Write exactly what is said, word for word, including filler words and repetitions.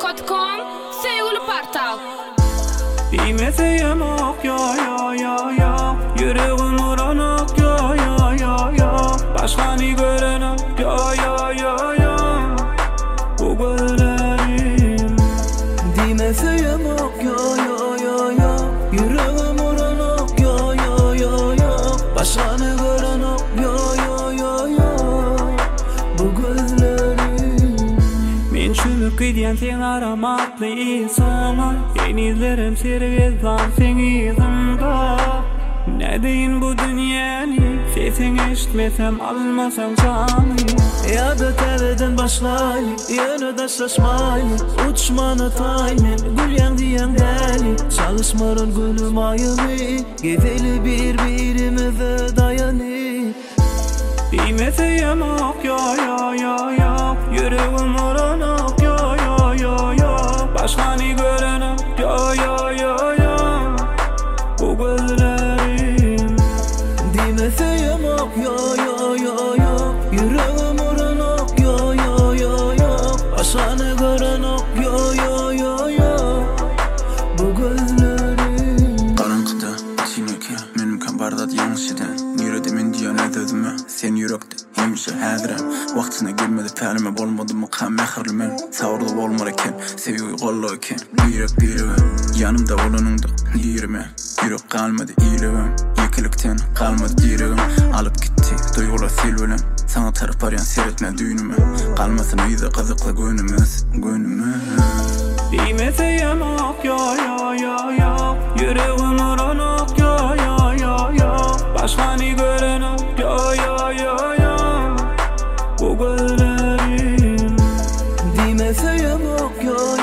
nokta com sevgili portal. Bilmeseyim ok yo yo yo yo, yüreğim uranık yo yo yo yo, başkanı görenim yo yo yo yo, bu gözlerim. Bilmeseyim ok yo yo yo yo, yüreğim uranık yo yo yo yo, başkanı görenim yo yo yo yo, bu gözlerim. Men çürük gidiyen sen aramaklı insana, denizlerim servezdan sen izimda. Ne deyin bu dünyanı, sesini eşitmesem almasam canı. Ya da tereden başlaylı, yana da şaşmaylı, uçmanı taymen, gül yan diyen deli. Çalışmarın gülüm ayını, geveli birbirimize dayanı. Bilmeseyim ok yo yo yo yo, yüreğim uranık yo yo yo yo, başkanı görenim yo yo yo yo, bu gözlerim. Demeseyim ok yo yo yo yo, yüreğim uranık yo yo yo yo, başkanı görenim yo yo yo yo, bu gözlerim. Karanlıkta içineki benim kabardat yanlış eden, yüreğimin diyen ödedime sen yürekte hemşe hadirem. Vaktine girmedi pärime bolmadı mı kan mehirli men, savurlu olmar eken seviyoyu kollu eken. Yürek birivem yanımda olanında lirime, yürek kalmadı iyilevem, yekilikten kalmadı direğim. Alıp gitti duygular silvelem, sana taraf arayan seyretme düğünüme, kalmasın uyda kızıkla gönlümüz gönlümüz. Bilmeseyim ok yo yo yo yo, yüreğim uranık yo yo yo yo, başkanı görenim yo yo yo yo, bu gözlerim. Demeseyim ok yo